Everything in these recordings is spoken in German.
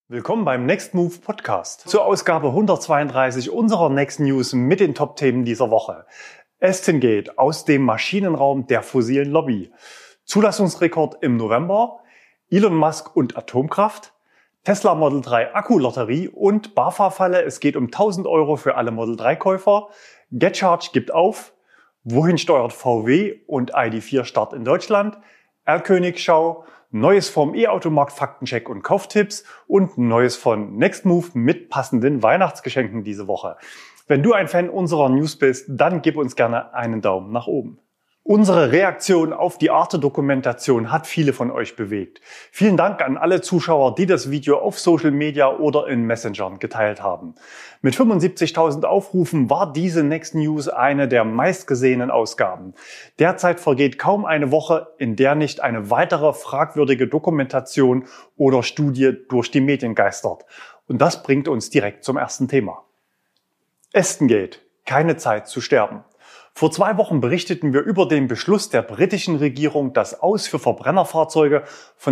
Willkommen beim Next Move Podcast zur Ausgabe 132 unserer Next News mit den Top-Themen dieser Woche. Aston geht aus dem Maschinenraum der fossilen Lobby. Zulassungsrekord im November, Elon Musk und Atomkraft, Tesla Model 3 Akkulotterie und BAFA-Falle. Es geht um 1.000 Euro für alle Model 3-Käufer. GetCharge gibt auf. Wohin steuert VW und ID.4 Start in Deutschland? R-König-Schau. Neues vom E-Automarkt, Faktencheck und Kauftipps und Neues von Next Move mit passenden Weihnachtsgeschenken diese Woche. Wenn du ein Fan unserer News bist, dann gib uns gerne einen Daumen nach oben. Unsere Reaktion auf die Arte-Dokumentation hat viele von euch bewegt. Vielen Dank an alle Zuschauer, die das Video auf Social Media oder in Messengern geteilt haben. Mit 75.000 Aufrufen war diese Next News eine der meistgesehenen Ausgaben. Derzeit vergeht kaum eine Woche, in der nicht eine weitere fragwürdige Dokumentation oder Studie durch die Medien geistert. Und das bringt uns direkt zum ersten Thema. Aston geht. Keine Zeit zu sterben. Vor 2 Wochen berichteten wir über den Beschluss der britischen Regierung, das Aus für Verbrennerfahrzeuge von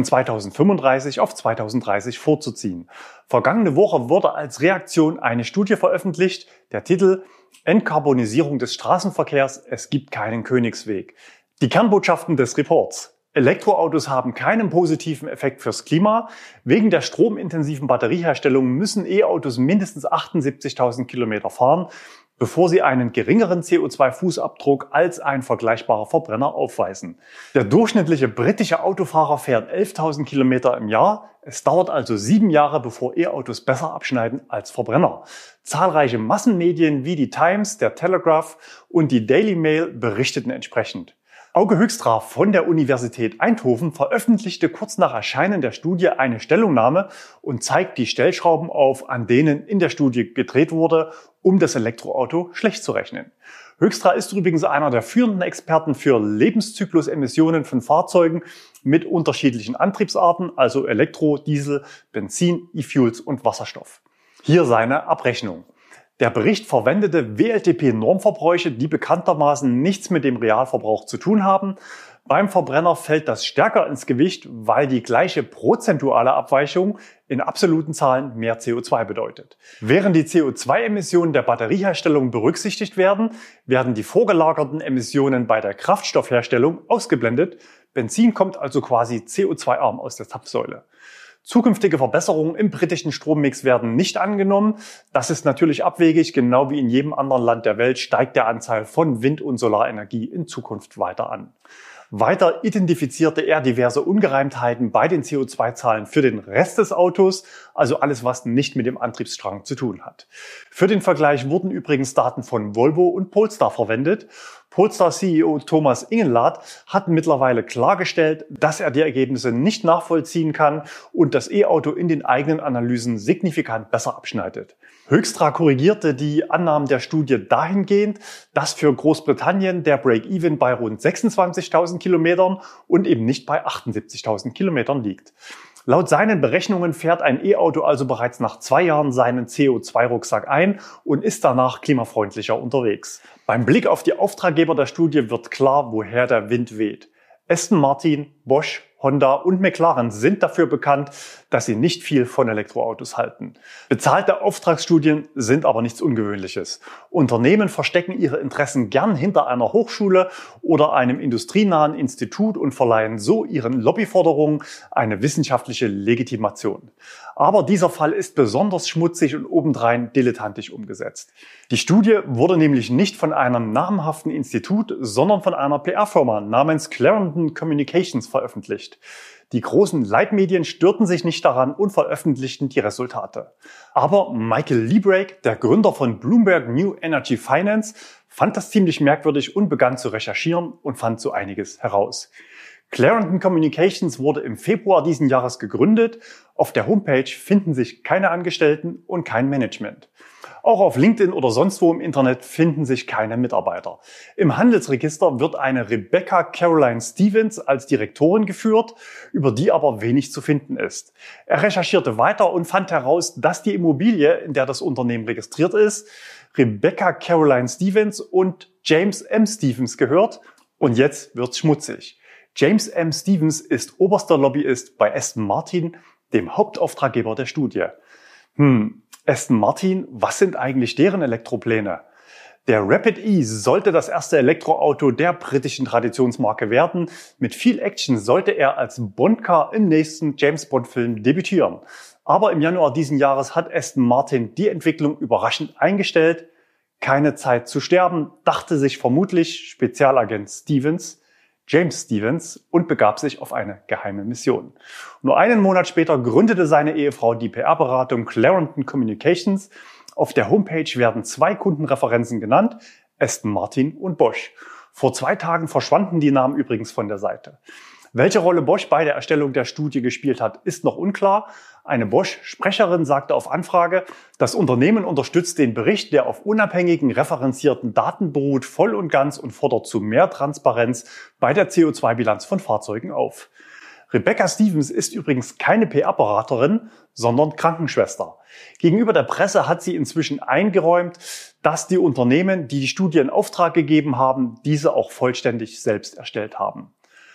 2035 auf 2030 vorzuziehen. Vergangene Woche wurde als Reaktion eine Studie veröffentlicht, der Titel Entkarbonisierung des Straßenverkehrs, es gibt keinen Königsweg. Die Kernbotschaften des Reports. Elektroautos haben keinen positiven Effekt fürs Klima. Wegen der stromintensiven Batterieherstellung müssen E-Autos mindestens 78.000 Kilometer fahren, bevor sie einen geringeren CO2-Fußabdruck als ein vergleichbarer Verbrenner aufweisen. Der durchschnittliche britische Autofahrer fährt 11.000 Kilometer im Jahr. Es dauert also 7 Jahre, bevor E-Autos besser abschneiden als Verbrenner. Zahlreiche Massenmedien wie die Times, der Telegraph und die Daily Mail berichteten entsprechend. Auge Höchstra von der Universität Eindhoven veröffentlichte kurz nach Erscheinen der Studie eine Stellungnahme und zeigt die Stellschrauben auf, an denen in der Studie gedreht wurde, um das Elektroauto schlecht zu rechnen. Höchstra ist übrigens einer der führenden Experten für Lebenszyklusemissionen von Fahrzeugen mit unterschiedlichen Antriebsarten, also Elektro, Diesel, Benzin, E-Fuels und Wasserstoff. Hier seine Abrechnung. Der Bericht verwendete WLTP-Normverbräuche, die bekanntermaßen nichts mit dem Realverbrauch zu tun haben. Beim Verbrenner fällt das stärker ins Gewicht, weil die gleiche prozentuale Abweichung in absoluten Zahlen mehr CO2 bedeutet. Während die CO2-Emissionen der Batterieherstellung berücksichtigt werden, werden die vorgelagerten Emissionen bei der Kraftstoffherstellung ausgeblendet. Benzin kommt also quasi CO2-arm aus der Zapfsäule. Zukünftige Verbesserungen im britischen Strommix werden nicht angenommen. Das ist natürlich abwegig. Genau wie in jedem anderen Land der Welt steigt der Anteil von Wind- und Solarenergie in Zukunft weiter an. Weiter identifizierte er diverse Ungereimtheiten bei den CO2-Zahlen für den Rest des Autos, also alles, was nicht mit dem Antriebsstrang zu tun hat. Für den Vergleich wurden übrigens Daten von Volvo und Polestar verwendet. Polestar-CEO Thomas Ingenlath hat mittlerweile klargestellt, dass er die Ergebnisse nicht nachvollziehen kann und das E-Auto in den eigenen Analysen signifikant besser abschneidet. Höchstra korrigierte die Annahmen der Studie dahingehend, dass für Großbritannien der Break-Even bei rund 26.000 Kilometern und eben nicht bei 78.000 Kilometern liegt. Laut seinen Berechnungen fährt ein E-Auto also bereits nach 2 Jahren seinen CO2-Rucksack ein und ist danach klimafreundlicher unterwegs. Beim Blick auf die Auftraggeber der Studie wird klar, woher der Wind weht. Aston Martin, Bosch, Honda und McLaren sind dafür bekannt, dass sie nicht viel von Elektroautos halten. Bezahlte Auftragsstudien sind aber nichts Ungewöhnliches. Unternehmen verstecken ihre Interessen gern hinter einer Hochschule oder einem industrienahen Institut und verleihen so ihren Lobbyforderungen eine wissenschaftliche Legitimation. Aber dieser Fall ist besonders schmutzig und obendrein dilettantisch umgesetzt. Die Studie wurde nämlich nicht von einem namhaften Institut, sondern von einer PR-Firma namens Clarendon Communications veröffentlicht. Die großen Leitmedien störten sich nicht daran und veröffentlichten die Resultate. Aber Michael Liebreak, der Gründer von Bloomberg New Energy Finance, fand das ziemlich merkwürdig und begann zu recherchieren und fand so einiges heraus. Clarendon Communications wurde im Februar diesen Jahres gegründet. Auf der Homepage finden sich keine Angestellten und kein Management. Auch auf LinkedIn oder sonst wo im Internet finden sich keine Mitarbeiter. Im Handelsregister wird eine Rebecca Caroline Stevens als Direktorin geführt, über die aber wenig zu finden ist. Er recherchierte weiter und fand heraus, dass die Immobilie, in der das Unternehmen registriert ist, Rebecca Caroline Stevens und James M. Stevens gehört. Und jetzt wird's schmutzig. James M. Stevens ist oberster Lobbyist bei Aston Martin, dem Hauptauftraggeber der Studie. Aston Martin, was sind eigentlich deren Elektropläne? Der Rapid E sollte das erste Elektroauto der britischen Traditionsmarke werden. Mit viel Action sollte er als Bond-Car im nächsten James-Bond-Film debütieren. Aber im Januar diesen Jahres hat Aston Martin die Entwicklung überraschend eingestellt. Keine Zeit zu sterben, dachte sich vermutlich Spezialagent James Stevens, und begab sich auf eine geheime Mission. Nur einen Monat später gründete seine Ehefrau die PR-Beratung Clarendon Communications. Auf der Homepage werden 2 Kundenreferenzen genannt, Aston Martin und Bosch. Vor 2 Tagen verschwanden die Namen übrigens von der Seite. Welche Rolle Bosch bei der Erstellung der Studie gespielt hat, ist noch unklar. Eine Bosch-Sprecherin sagte auf Anfrage, das Unternehmen unterstützt den Bericht, der auf unabhängigen, referenzierten Daten beruht, voll und ganz und fordert zu mehr Transparenz bei der CO2-Bilanz von Fahrzeugen auf. Rebecca Stevens ist übrigens keine PR-Beraterin, sondern Krankenschwester. Gegenüber der Presse hat sie inzwischen eingeräumt, dass die Unternehmen, die die Studie in Auftrag gegeben haben, diese auch vollständig selbst erstellt haben.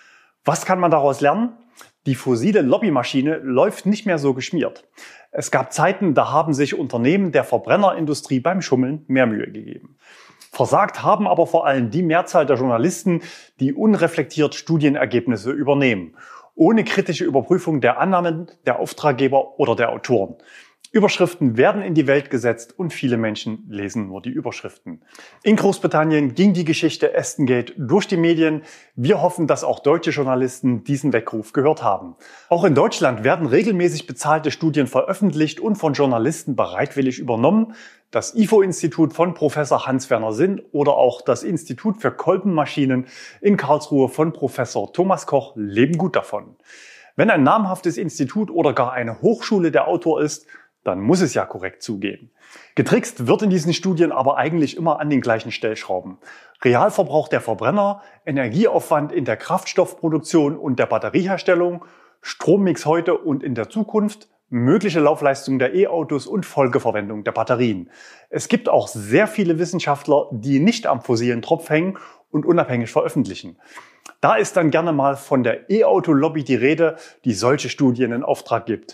Was kann man daraus lernen? Die fossile Lobbymaschine läuft nicht mehr so geschmiert. Es gab Zeiten, da haben sich Unternehmen der Verbrennerindustrie beim Schummeln mehr Mühe gegeben. Versagt haben aber vor allem die Mehrzahl der Journalisten, die unreflektiert Studienergebnisse übernehmen, ohne kritische Überprüfung der Annahmen der Auftraggeber oder der Autoren. Überschriften werden in die Welt gesetzt und viele Menschen lesen nur die Überschriften. In Großbritannien ging die Geschichte Aston Gate durch die Medien. Wir hoffen, dass auch deutsche Journalisten diesen Weckruf gehört haben. Auch in Deutschland werden regelmäßig bezahlte Studien veröffentlicht und von Journalisten bereitwillig übernommen. Das IFO-Institut von Professor Hans-Werner Sinn oder auch das Institut für Kolbenmaschinen in Karlsruhe von Professor Thomas Koch leben gut davon. Wenn ein namhaftes Institut oder gar eine Hochschule der Autor ist, dann muss es ja korrekt zugehen. Getrickst wird in diesen Studien aber eigentlich immer an den gleichen Stellschrauben. Realverbrauch der Verbrenner, Energieaufwand in der Kraftstoffproduktion und der Batterieherstellung, Strommix heute und in der Zukunft, mögliche Laufleistung der E-Autos und Folgeverwendung der Batterien. Es gibt auch sehr viele Wissenschaftler, die nicht am fossilen Tropf hängen und unabhängig veröffentlichen. Da ist dann gerne mal von der E-Auto-Lobby die Rede, die solche Studien in Auftrag gibt.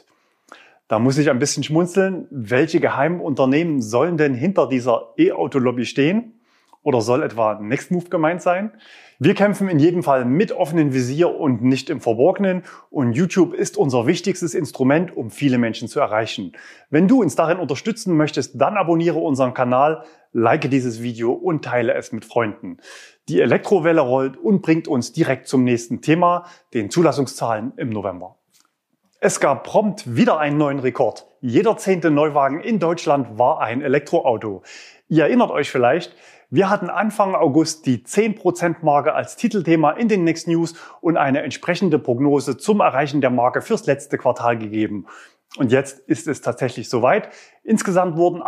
Da muss ich ein bisschen schmunzeln. Welche geheimen Unternehmen sollen denn hinter dieser E-Auto-Lobby stehen? Oder soll etwa Nextmove gemeint sein? Wir kämpfen in jedem Fall mit offenem Visier und nicht im Verborgenen. Und YouTube ist unser wichtigstes Instrument, um viele Menschen zu erreichen. Wenn du uns darin unterstützen möchtest, dann abonniere unseren Kanal, like dieses Video und teile es mit Freunden. Die Elektrowelle rollt und bringt uns direkt zum nächsten Thema, den Zulassungszahlen im November. Es gab prompt wieder einen neuen Rekord. Jeder 10. Neuwagen in Deutschland war ein Elektroauto. Ihr erinnert euch vielleicht, wir hatten Anfang August die 10%-Marke als Titelthema in den Next News und eine entsprechende Prognose zum Erreichen der Marke fürs letzte Quartal gegeben. Und jetzt ist es tatsächlich soweit. Insgesamt wurden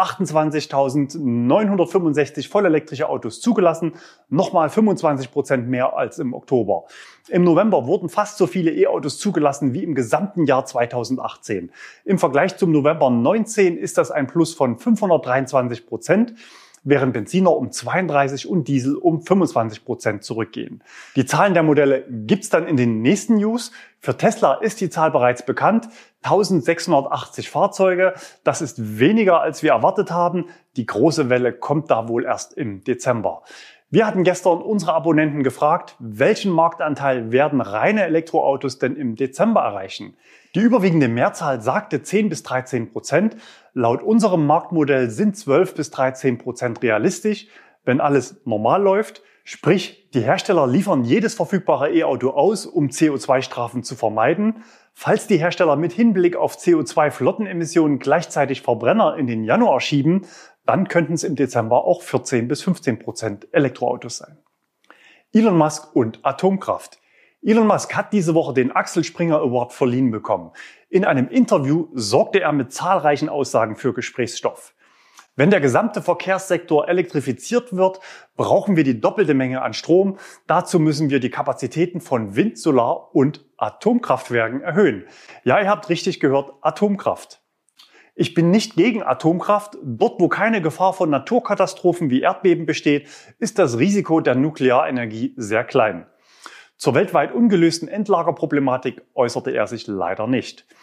28.965 vollelektrische Autos zugelassen, nochmal 25% mehr als im Oktober. Im November wurden fast so viele E-Autos zugelassen wie im gesamten Jahr 2018. Im Vergleich zum November 19 ist das ein Plus von 523%. Während Benziner um 32 und Diesel um 25% zurückgehen. Die Zahlen der Modelle gibt's dann in den nächsten News. Für Tesla ist die Zahl bereits bekannt. 1680 Fahrzeuge. Das ist weniger, als wir erwartet haben. Die große Welle kommt da wohl erst im Dezember. Wir hatten gestern unsere Abonnenten gefragt, welchen Marktanteil werden reine Elektroautos denn im Dezember erreichen? Die überwiegende Mehrzahl sagte 10 bis 13%. Laut unserem Marktmodell sind 12 bis 13% realistisch, wenn alles normal läuft. Sprich, die Hersteller liefern jedes verfügbare E-Auto aus, um CO2-Strafen zu vermeiden. Falls die Hersteller mit Hinblick auf CO2-Flottenemissionen gleichzeitig Verbrenner in den Januar schieben, dann könnten es im Dezember auch 14 bis 15% Elektroautos sein. Elon Musk und Atomkraft. Elon Musk hat diese Woche den Axel Springer Award verliehen bekommen. In einem Interview sorgte er mit zahlreichen Aussagen für Gesprächsstoff. Wenn der gesamte Verkehrssektor elektrifiziert wird, brauchen wir die doppelte Menge an Strom. Dazu müssen wir die Kapazitäten von Wind-, Solar- und Atomkraftwerken erhöhen. Ja, ihr habt richtig gehört, Atomkraft. Ich bin nicht gegen Atomkraft. Dort, wo keine Gefahr von Naturkatastrophen wie Erdbeben besteht, ist das Risiko der Nuklearenergie sehr klein. Zur weltweit ungelösten Endlagerproblematik äußerte er sich leider nicht.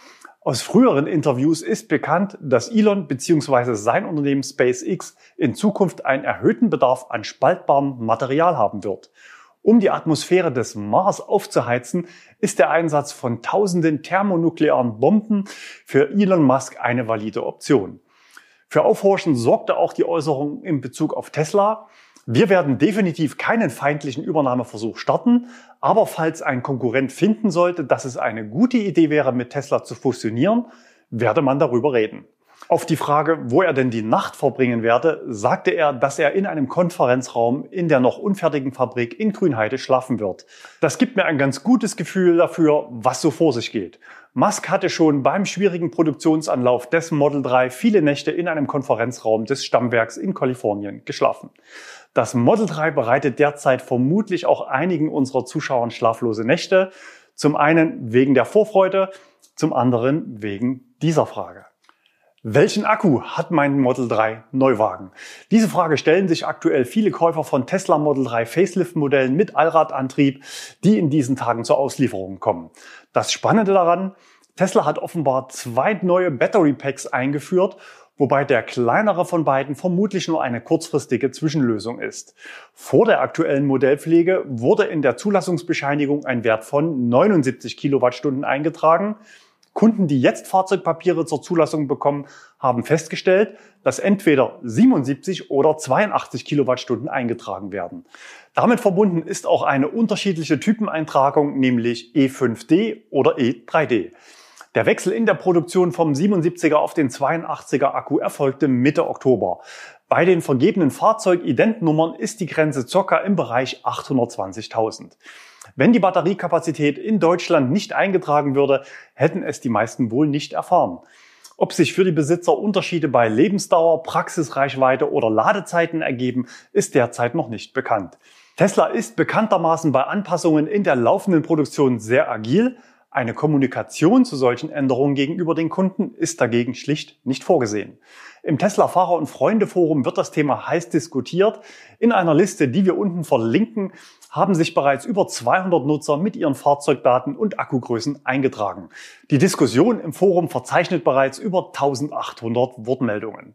Aus früheren Interviews ist bekannt, dass Elon bzw. sein Unternehmen SpaceX in Zukunft einen erhöhten Bedarf an spaltbarem Material haben wird. Um die Atmosphäre des Mars aufzuheizen, ist der Einsatz von tausenden thermonuklearen Bomben für Elon Musk eine valide Option. Für Aufhorchen sorgte auch die Äußerung in Bezug auf Tesla. Wir werden definitiv keinen feindlichen Übernahmeversuch starten, aber falls ein Konkurrent finden sollte, dass es eine gute Idee wäre, mit Tesla zu fusionieren, werde man darüber reden. Auf die Frage, wo er denn die Nacht verbringen werde, sagte er, dass er in einem Konferenzraum in der noch unfertigen Fabrik in Grünheide schlafen wird. Das gibt mir ein ganz gutes Gefühl dafür, was so vor sich geht. Musk hatte schon beim schwierigen Produktionsanlauf des Model 3 viele Nächte in einem Konferenzraum des Stammwerks in Kalifornien geschlafen. Das Model 3 bereitet derzeit vermutlich auch einigen unserer Zuschauern schlaflose Nächte. Zum einen wegen der Vorfreude, zum anderen wegen dieser Frage. Welchen Akku hat mein Model 3 Neuwagen? Diese Frage stellen sich aktuell viele Käufer von Tesla Model 3 Facelift-Modellen mit Allradantrieb, die in diesen Tagen zur Auslieferung kommen. Das Spannende daran, Tesla hat offenbar 2 neue Battery Packs eingeführt, wobei der kleinere von beiden vermutlich nur eine kurzfristige Zwischenlösung ist. Vor der aktuellen Modellpflege wurde in der Zulassungsbescheinigung ein Wert von 79 Kilowattstunden eingetragen. Kunden, die jetzt Fahrzeugpapiere zur Zulassung bekommen, haben festgestellt, dass entweder 77 oder 82 Kilowattstunden eingetragen werden. Damit verbunden ist auch eine unterschiedliche Typeneintragung, nämlich E5D oder E3D. Der Wechsel in der Produktion vom 77er auf den 82er Akku erfolgte Mitte Oktober. Bei den vergebenen Fahrzeugidentnummern ist die Grenze ca. im Bereich 820.000. Wenn die Batteriekapazität in Deutschland nicht eingetragen würde, hätten es die meisten wohl nicht erfahren. Ob sich für die Besitzer Unterschiede bei Lebensdauer, Praxisreichweite oder Ladezeiten ergeben, ist derzeit noch nicht bekannt. Tesla ist bekanntermaßen bei Anpassungen in der laufenden Produktion sehr agil. Eine Kommunikation zu solchen Änderungen gegenüber den Kunden ist dagegen schlicht nicht vorgesehen. Im Tesla-Fahrer- und Freunde-Forum wird das Thema heiß diskutiert. In einer Liste, die wir unten verlinken, haben sich bereits über 200 Nutzer mit ihren Fahrzeugdaten und Akkugrößen eingetragen. Die Diskussion im Forum verzeichnet bereits über 1800 Wortmeldungen.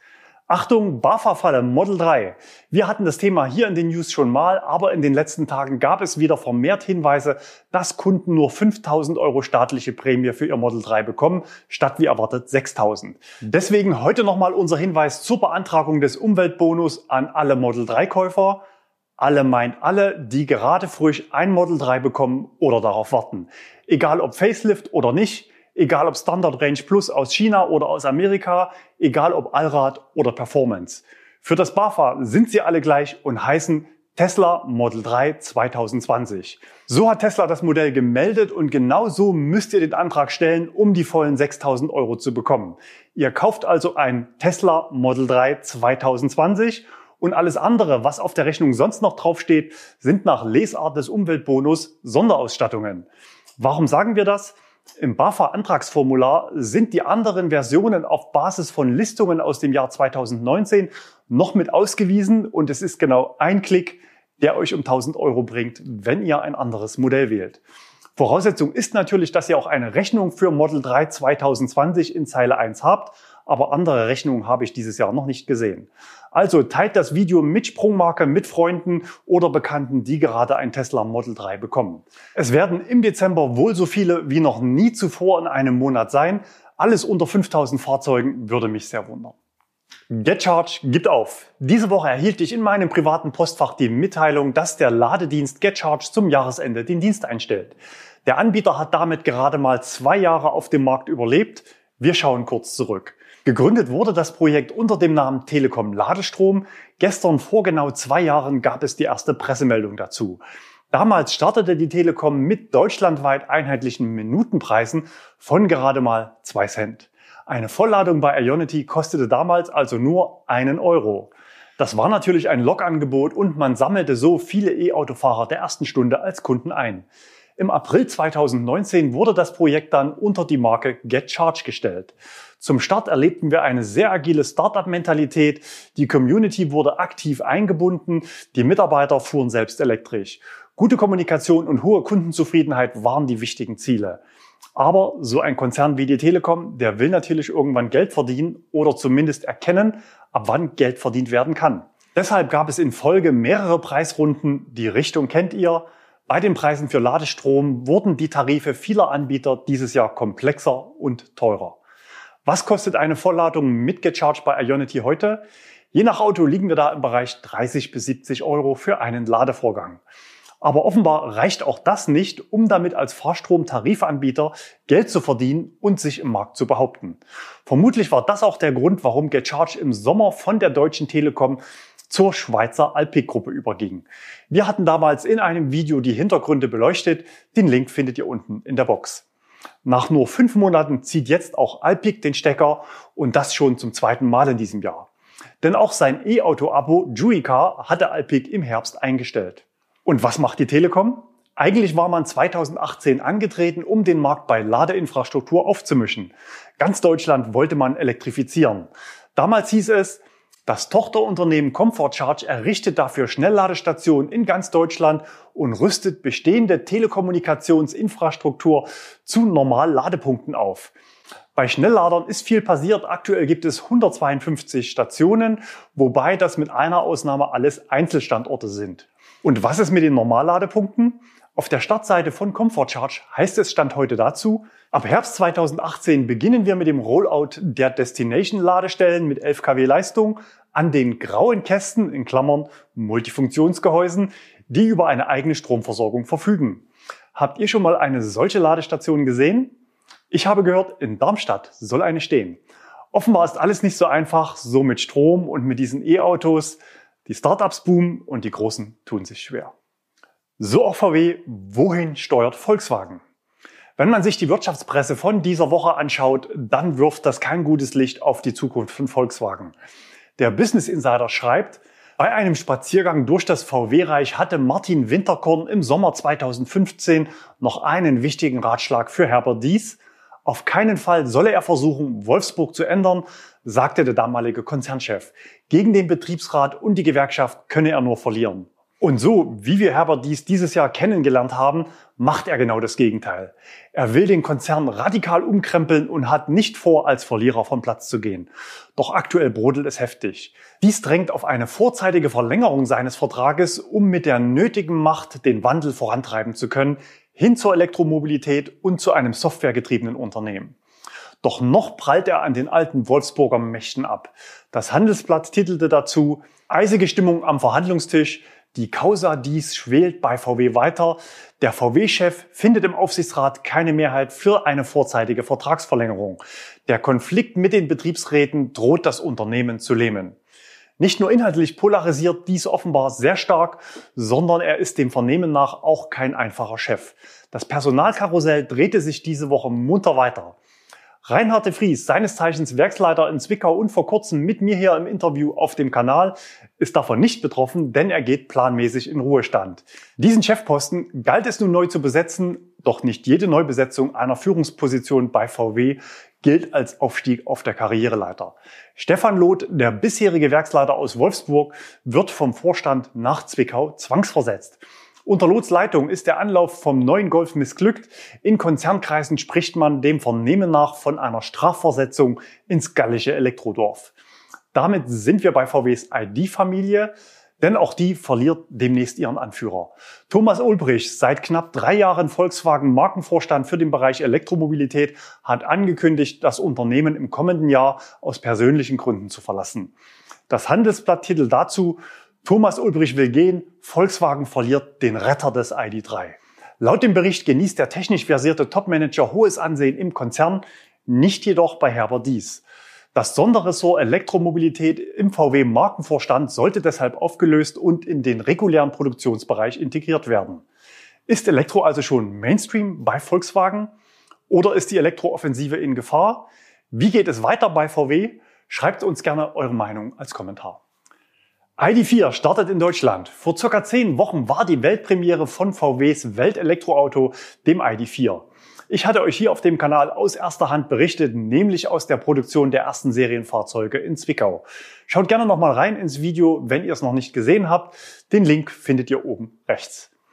Achtung, BAFA-Falle Model 3. Wir hatten das Thema hier in den News schon mal, aber in den letzten Tagen gab es wieder vermehrt Hinweise, dass Kunden nur 5.000 € staatliche Prämie für ihr Model 3 bekommen, statt wie erwartet 6.000. Deswegen heute nochmal unser Hinweis zur Beantragung des Umweltbonus an alle Model 3-Käufer. Alle meint alle, die gerade frisch ein Model 3 bekommen oder darauf warten. Egal ob Facelift oder nicht, egal ob Standard Range Plus aus China oder aus Amerika, egal ob Allrad oder Performance. Für das BAFA sind sie alle gleich und heißen Tesla Model 3 2020. So hat Tesla das Modell gemeldet und genau so müsst ihr den Antrag stellen, um die vollen 6.000 € zu bekommen. Ihr kauft also ein Tesla Model 3 2020 und alles andere, was auf der Rechnung sonst noch draufsteht, sind nach Lesart des Umweltbonus Sonderausstattungen. Warum sagen wir das? Im BAFA-Antragsformular sind die anderen Versionen auf Basis von Listungen aus dem Jahr 2019 noch mit ausgewiesen und es ist genau ein Klick, der euch um 1.000 € bringt, wenn ihr ein anderes Modell wählt. Voraussetzung ist natürlich, dass ihr auch eine Rechnung für Model 3 2020 in Zeile 1 habt, aber andere Rechnungen habe ich dieses Jahr noch nicht gesehen. Also teilt das Video mit Sprungmarke mit Freunden oder Bekannten, die gerade ein Tesla Model 3 bekommen. Es werden im Dezember wohl so viele wie noch nie zuvor in einem Monat sein. Alles unter 5.000 Fahrzeugen würde mich sehr wundern. GetCharge gibt auf. Diese Woche erhielt ich in meinem privaten Postfach die Mitteilung, dass der Ladedienst GetCharge zum Jahresende den Dienst einstellt. Der Anbieter hat damit gerade mal 2 Jahre auf dem Markt überlebt. Wir schauen kurz zurück. Gegründet wurde das Projekt unter dem Namen Telekom Ladestrom. Gestern vor genau 2 Jahren gab es die erste Pressemeldung dazu. Damals startete die Telekom mit deutschlandweit einheitlichen Minutenpreisen von gerade mal 2 Cent. Eine Vollladung bei Ionity kostete damals also nur 1 €. Das war natürlich ein Lokangebot und man sammelte so viele E-Autofahrer der ersten Stunde als Kunden ein. Im April 2019 wurde das Projekt dann unter die Marke GetCharge gestellt. Zum Start erlebten wir eine sehr agile Startup-Mentalität. Die Community wurde aktiv eingebunden. Die Mitarbeiter fuhren selbst elektrisch. Gute Kommunikation und hohe Kundenzufriedenheit waren die wichtigen Ziele. Aber so ein Konzern wie die Telekom, der will natürlich irgendwann Geld verdienen oder zumindest erkennen, ab wann Geld verdient werden kann. Deshalb gab es in Folge mehrere Preisrunden. Die Richtung kennt ihr. Bei den Preisen für Ladestrom wurden die Tarife vieler Anbieter dieses Jahr komplexer und teurer. Was kostet eine Vollladung mit Gecharge bei Ionity heute? Je nach Auto liegen wir da im Bereich 30 bis 70 Euro für einen Ladevorgang. Aber offenbar reicht auch das nicht, um damit als Fahrstromtarifanbieter Geld zu verdienen und sich im Markt zu behaupten. Vermutlich war das auch der Grund, warum Gecharge im Sommer von der Deutschen Telekom zur Schweizer Alpiq-Gruppe überging. Wir hatten damals in einem Video die Hintergründe beleuchtet. Den Link findet ihr unten in der Box. Nach nur 5 Monaten zieht jetzt auch Alpiq den Stecker und das schon zum 2. Mal in diesem Jahr. Denn auch sein E-Auto-Abo Juica hatte Alpiq im Herbst eingestellt. Und was macht die Telekom? Eigentlich war man 2018 angetreten, um den Markt bei Ladeinfrastruktur aufzumischen. Ganz Deutschland wollte man elektrifizieren. Damals hieß es, das Tochterunternehmen Comfort Charge errichtet dafür Schnellladestationen in ganz Deutschland und rüstet bestehende Telekommunikationsinfrastruktur zu Normalladepunkten auf. Bei Schnellladern ist viel passiert. Aktuell gibt es 152 Stationen, wobei das mit einer Ausnahme alles Einzelstandorte sind. Und was ist mit den Normalladepunkten? Auf der Startseite von Comfort Charge heißt es Stand heute dazu, ab Herbst 2018 beginnen wir mit dem Rollout der Destination-Ladestellen mit 11 kW Leistung an den grauen Kästen, in Klammern Multifunktionsgehäusen, die über eine eigene Stromversorgung verfügen. Habt ihr schon mal eine solche Ladestation gesehen? Ich habe gehört, in Darmstadt soll eine stehen. Offenbar ist alles nicht so einfach, so mit Strom und mit diesen E-Autos. Die Startups boomen und die Großen tun sich schwer. So auch VW, wohin steuert Volkswagen? Wenn man sich die Wirtschaftspresse von dieser Woche anschaut, dann wirft das kein gutes Licht auf die Zukunft von Volkswagen. Der Business Insider schreibt, bei einem Spaziergang durch das VW-Reich hatte Martin Winterkorn im Sommer 2015 noch einen wichtigen Ratschlag für Herbert Diess. Auf keinen Fall solle er versuchen, Wolfsburg zu ändern, sagte der damalige Konzernchef. Gegen den Betriebsrat und die Gewerkschaft könne er nur verlieren. Und so, wie wir Herbert Diess dieses Jahr kennengelernt haben, macht er genau das Gegenteil. Er will den Konzern radikal umkrempeln und hat nicht vor, als Verlierer vom Platz zu gehen. Doch aktuell brodelt es heftig. Dies drängt auf eine vorzeitige Verlängerung seines Vertrages, um mit der nötigen Macht den Wandel vorantreiben zu können, hin zur Elektromobilität und zu einem softwaregetriebenen Unternehmen. Doch noch prallt er an den alten Wolfsburger Mächten ab. Das Handelsblatt titelte dazu, eisige Stimmung am Verhandlungstisch, die Causa Diess schwelt bei VW weiter. Der VW-Chef findet im Aufsichtsrat keine Mehrheit für eine vorzeitige Vertragsverlängerung. Der Konflikt mit den Betriebsräten droht das Unternehmen zu lähmen. Nicht nur inhaltlich polarisiert Diess offenbar sehr stark, sondern er ist dem Vernehmen nach auch kein einfacher Chef. Das Personalkarussell drehte sich diese Woche munter weiter. Reinhard de Vries, seines Zeichens Werksleiter in Zwickau und vor kurzem mit mir hier im Interview auf dem Kanal, ist davon nicht betroffen, denn er geht planmäßig in Ruhestand. Diesen Chefposten galt es nun neu zu besetzen, doch nicht jede Neubesetzung einer Führungsposition bei VW gilt als Aufstieg auf der Karriereleiter. Stefan Loth, der bisherige Werksleiter aus Wolfsburg, wird vom Vorstand nach Zwickau zwangsversetzt. Unter Loths Leitung ist der Anlauf vom neuen Golf missglückt. In Konzernkreisen spricht man dem Vernehmen nach von einer Strafversetzung ins gallische Elektrodorf. Damit sind wir bei VWs ID-Familie, denn auch die verliert demnächst ihren Anführer. Thomas Ulbrich, seit knapp 3 Jahren Volkswagen-Markenvorstand für den Bereich Elektromobilität, hat angekündigt, das Unternehmen im kommenden Jahr aus persönlichen Gründen zu verlassen. Das Handelsblatt titelt dazu, Thomas Ulbrich will gehen, Volkswagen verliert den Retter des ID.3. Laut dem Bericht genießt der technisch versierte Topmanager hohes Ansehen im Konzern, nicht jedoch bei Herbert Diess. Das Sonderressort Elektromobilität im VW-Markenvorstand sollte deshalb aufgelöst und in den regulären Produktionsbereich integriert werden. Ist Elektro also schon Mainstream bei Volkswagen? Oder ist die Elektrooffensive in Gefahr? Wie geht es weiter bei VW? Schreibt uns gerne eure Meinung als Kommentar. ID.4 startet in Deutschland. Vor ca. 10 Wochen war die Weltpremiere von VWs Weltelektroauto, dem ID.4. Ich hatte euch hier auf dem Kanal aus erster Hand berichtet, nämlich aus der Produktion der ersten Serienfahrzeuge in Zwickau. Schaut gerne nochmal rein ins Video, wenn ihr es noch nicht gesehen habt. Den Link findet ihr oben rechts.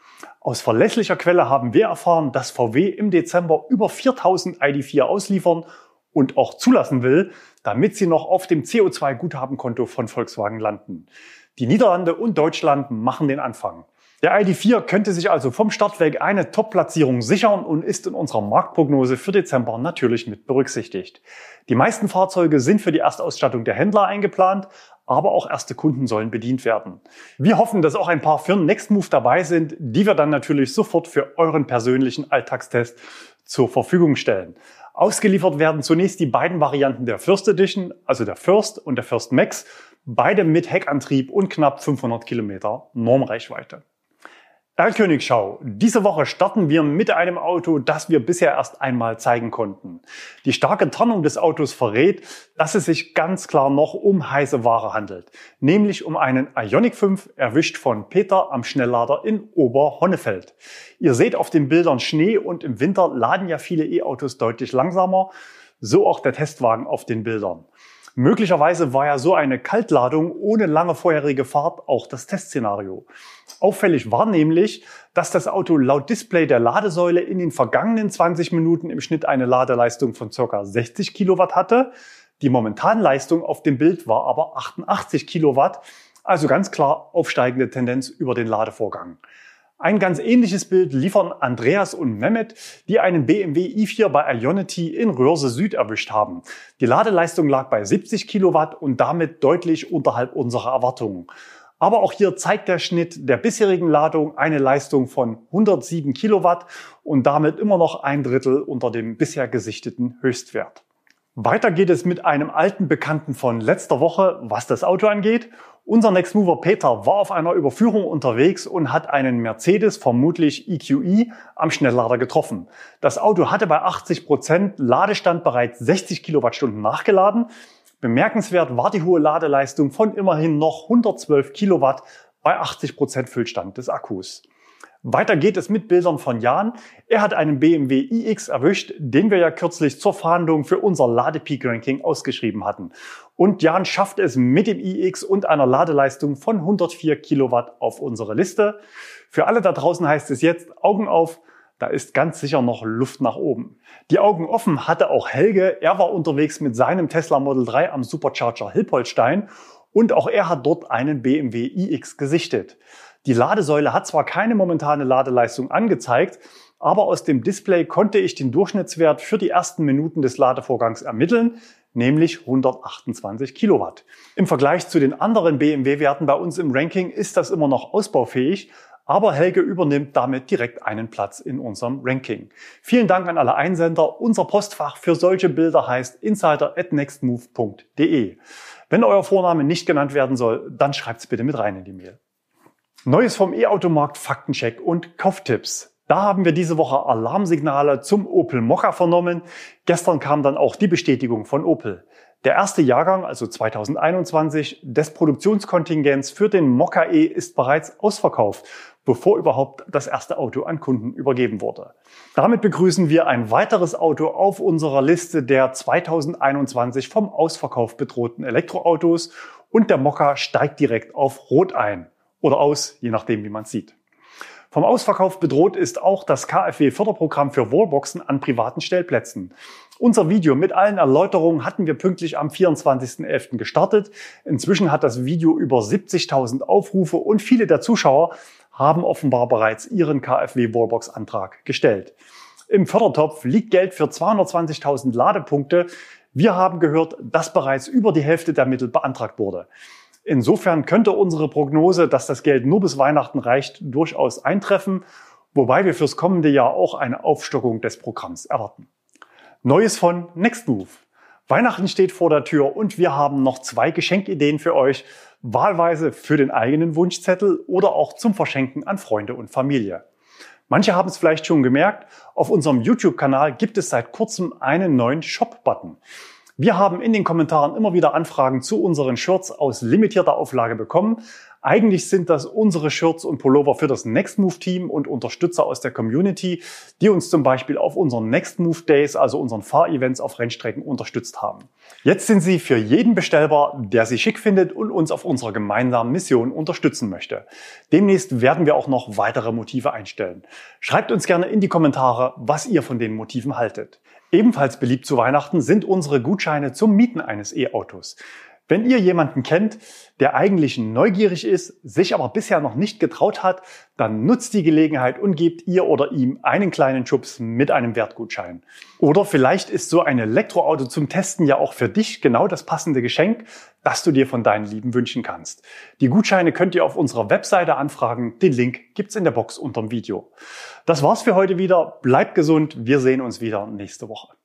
Aus verlässlicher Quelle haben wir erfahren, dass VW im Dezember über 4000 ID.4 ausliefern und auch zulassen will, damit sie noch auf dem CO2-Guthabenkonto von Volkswagen landen. Die Niederlande und Deutschland machen den Anfang. Der ID.4 könnte sich also vom Start weg eine Top-Platzierung sichern und ist in unserer Marktprognose für Dezember natürlich mit berücksichtigt. Die meisten Fahrzeuge sind für die Erstausstattung der Händler eingeplant, aber auch erste Kunden sollen bedient werden. Wir hoffen, dass auch ein paar für Nextmove dabei sind, die wir dann natürlich sofort für euren persönlichen Alltagstest zur Verfügung stellen. Ausgeliefert werden zunächst die beiden Varianten der First Edition, also der First und der First Max, beide mit Heckantrieb und knapp 500 Kilometer Normreichweite. Erlkönigschau. Diese Woche starten wir mit einem Auto, das wir bisher erst einmal zeigen konnten. Die starke Tarnung des Autos verrät, dass es sich ganz klar noch um heiße Ware handelt. Nämlich um einen Ioniq 5, erwischt von Peter am Schnelllader in Oberhonnefeld. Ihr seht auf den Bildern Schnee und im Winter laden ja viele E-Autos deutlich langsamer. So auch der Testwagen auf den Bildern. Möglicherweise war ja so eine Kaltladung ohne lange vorherige Fahrt auch das Testszenario. Auffällig war nämlich, dass das Auto laut Display der Ladesäule in den vergangenen 20 Minuten im Schnitt eine Ladeleistung von ca. 60 Kilowatt hatte. Die Momentanleistung auf dem Bild war aber 88 Kilowatt, also ganz klar aufsteigende Tendenz über den Ladevorgang. Ein ganz ähnliches Bild liefern Andreas und Mehmet, die einen BMW i4 bei Ionity in Röhrse Süd erwischt haben. Die Ladeleistung lag bei 70 Kilowatt und damit deutlich unterhalb unserer Erwartungen. Aber auch hier zeigt der Schnitt der bisherigen Ladung eine Leistung von 107 Kilowatt und damit immer noch ein Drittel unter dem bisher gesichteten Höchstwert. Weiter geht es mit einem alten Bekannten von letzter Woche, was das Auto angeht. Unser Nextmover Peter war auf einer Überführung unterwegs und hat einen Mercedes, vermutlich EQE, am Schnelllader getroffen. Das Auto hatte bei 80% Ladestand bereits 60 Kilowattstunden nachgeladen. Bemerkenswert war die hohe Ladeleistung von immerhin noch 112 Kilowatt bei 80% Füllstand des Akkus. Weiter geht es mit Bildern von Jan. Er hat einen BMW iX erwischt, den wir ja kürzlich zur Fahndung für unser Ladepeak-Ranking ausgeschrieben hatten. Und Jan schafft es mit dem iX und einer Ladeleistung von 104 Kilowatt auf unsere Liste. Für alle da draußen heißt es jetzt Augen auf, da ist ganz sicher noch Luft nach oben. Die Augen offen hatte auch Helge. Er war unterwegs mit seinem Tesla Model 3 am Supercharger Hilpoltstein und auch er hat dort einen BMW iX gesichtet. Die Ladesäule hat zwar keine momentane Ladeleistung angezeigt, aber aus dem Display konnte ich den Durchschnittswert für die ersten Minuten des Ladevorgangs ermitteln, nämlich 128 Kilowatt. Im Vergleich zu den anderen BMW-Werten bei uns im Ranking ist das immer noch ausbaufähig, aber Helge übernimmt damit direkt einen Platz in unserem Ranking. Vielen Dank an alle Einsender. Unser Postfach für solche Bilder heißt insider@nextmove.de. Wenn euer Vorname nicht genannt werden soll, dann schreibt's bitte mit rein in die Mail. Neues vom E-Automarkt, Faktencheck und Kauftipps. Da haben wir diese Woche Alarmsignale zum Opel Mokka vernommen. Gestern kam dann auch die Bestätigung von Opel. Der erste Jahrgang, also 2021, des Produktionskontingents für den Mokka E ist bereits ausverkauft, bevor überhaupt das erste Auto an Kunden übergeben wurde. Damit begrüßen wir ein weiteres Auto auf unserer Liste der 2021 vom Ausverkauf bedrohten Elektroautos und der Mokka steigt direkt auf Rot ein. Oder aus, je nachdem, wie man es sieht. Vom Ausverkauf bedroht ist auch das KfW-Förderprogramm für Wallboxen an privaten Stellplätzen. Unser Video mit allen Erläuterungen hatten wir pünktlich am 24.11. gestartet. Inzwischen hat das Video über 70.000 Aufrufe und viele der Zuschauer haben offenbar bereits ihren KfW-Wallbox-Antrag gestellt. Im Fördertopf liegt Geld für 220.000 Ladepunkte. Wir haben gehört, dass bereits über die Hälfte der Mittel beantragt wurde. Insofern könnte unsere Prognose, dass das Geld nur bis Weihnachten reicht, durchaus eintreffen, wobei wir fürs kommende Jahr auch eine Aufstockung des Programms erwarten. Neues von Nextmove. Weihnachten steht vor der Tür und wir haben noch 2 Geschenkideen für euch, wahlweise für den eigenen Wunschzettel oder auch zum Verschenken an Freunde und Familie. Manche haben es vielleicht schon gemerkt, auf unserem YouTube-Kanal gibt es seit kurzem einen neuen Shop-Button. Wir haben in den Kommentaren immer wieder Anfragen zu unseren Shirts aus limitierter Auflage bekommen. Eigentlich sind das unsere Shirts und Pullover für das Next Move Team und Unterstützer aus der Community, die uns zum Beispiel auf unseren Next Move Days, also unseren Fahrevents auf Rennstrecken, unterstützt haben. Jetzt sind sie für jeden bestellbar, der sie schick findet und uns auf unserer gemeinsamen Mission unterstützen möchte. Demnächst werden wir auch noch weitere Motive einstellen. Schreibt uns gerne in die Kommentare, was ihr von den Motiven haltet. Ebenfalls beliebt zu Weihnachten sind unsere Gutscheine zum Mieten eines E-Autos. Wenn ihr jemanden kennt, der eigentlich neugierig ist, sich aber bisher noch nicht getraut hat, dann nutzt die Gelegenheit und gebt ihr oder ihm einen kleinen Schubs mit einem Wertgutschein. Oder vielleicht ist so ein Elektroauto zum Testen ja auch für dich genau das passende Geschenk, das du dir von deinen Lieben wünschen kannst. Die Gutscheine könnt ihr auf unserer Webseite anfragen. Den Link gibt's in der Box unterm Video. Das war's für heute wieder. Bleibt gesund. Wir sehen uns wieder nächste Woche.